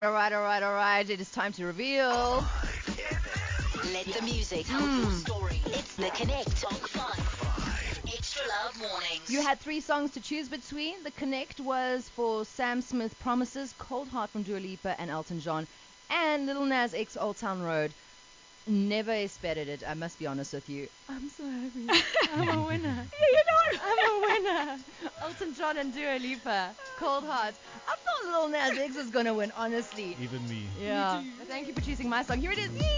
All right, all right, all right. It is time to reveal. Let the music tell your story. It's the Connect Top 5 Extra Love Mornings. You had 3 songs to choose between. The Connect was for Sam Smith, Promises, Cold Heart from Dua Lipa and Elton John, and Lil Nas X, Old Town Road. Never expected it, I must be honest with you. I'm so happy. I'm a winner. I'm a winner. Elton John and Dua Lipa. Cold Heart. I thought Lil Nas X was going to win, honestly. Even me. Yeah. Thank you for choosing my song. Here it is.